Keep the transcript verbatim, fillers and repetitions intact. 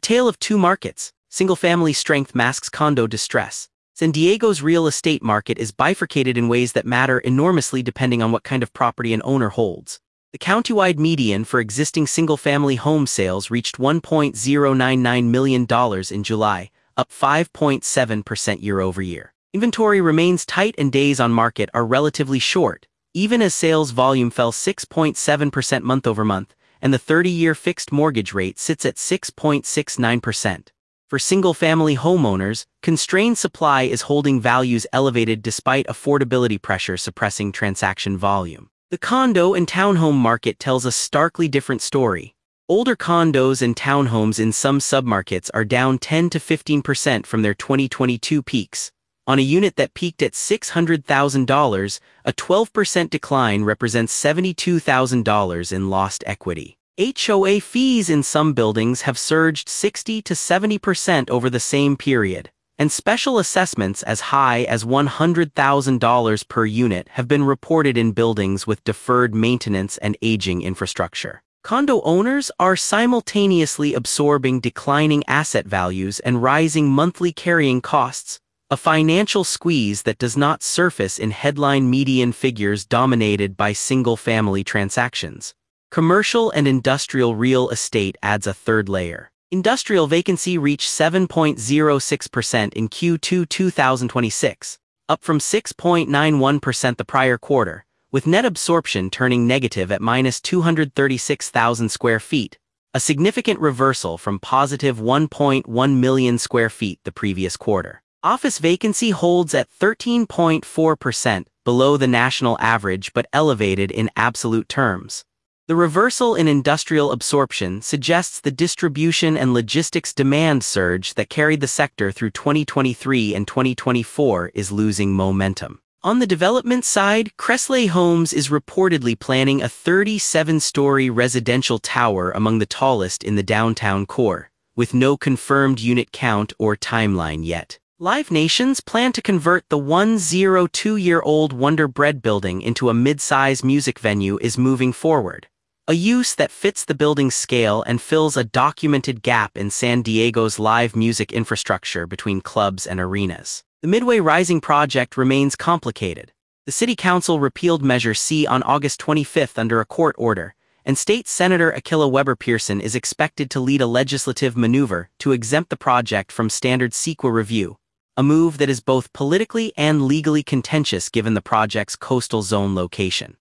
tale of two markets. Single-family strength masks condo distress. San Diego's real estate market is bifurcated in ways that matter enormously depending on what kind of property an owner holds. The countywide median for existing single-family home sales reached one point zero nine nine million dollars in July, up five point seven percent year-over-year. Inventory remains tight and days on market are relatively short, even as sales volume fell six point seven percent month-over-month, and the thirty-year fixed mortgage rate sits at six point six nine percent. For single-family homeowners, constrained supply is holding values elevated despite affordability pressure suppressing transaction volume. The condo and townhome market tells a starkly different story. Older condos and townhomes in some submarkets are down ten to fifteen percent from their twenty twenty-two peaks. On a unit that peaked at six hundred thousand dollars, a twelve percent decline represents seventy-two thousand dollars in lost equity. H O A fees in some buildings have surged sixty to seventy percent over the same period, and special assessments as high as one hundred thousand dollars per unit have been reported in buildings with deferred maintenance and aging infrastructure. Condo owners are simultaneously absorbing declining asset values and rising monthly carrying costs, a financial squeeze that does not surface in headline median figures dominated by single-family transactions. Commercial and industrial real estate adds a third layer. Industrial vacancy reached seven point zero six percent in Q two two thousand twenty-six, up from six point nine one percent the prior quarter, with net absorption turning negative at minus two hundred thirty-six thousand square feet, a significant reversal from positive one point one million square feet the previous quarter. Office vacancy holds at thirteen point four percent, below the national average but elevated in absolute terms. The reversal in industrial absorption suggests the distribution and logistics demand surge that carried the sector through twenty twenty-three and twenty twenty-four is losing momentum. On the development side, Crestley Homes is reportedly planning a thirty-seven story residential tower among the tallest in the downtown core, with no confirmed unit count or timeline yet. Live Nations plan to convert the one hundred two year old Wonder Bread building into a mid-size music venue is moving forward, a use that fits the building's scale and fills a documented gap in San Diego's live music infrastructure between clubs and arenas. The Midway Rising project remains complicated. The City Council repealed Measure C on August twenty-fifth under a court order, and State Senator Aquila Weber Pearson is expected to lead a legislative maneuver to exempt the project from standard CEQA review, a move that is both politically and legally contentious given the project's coastal zone location.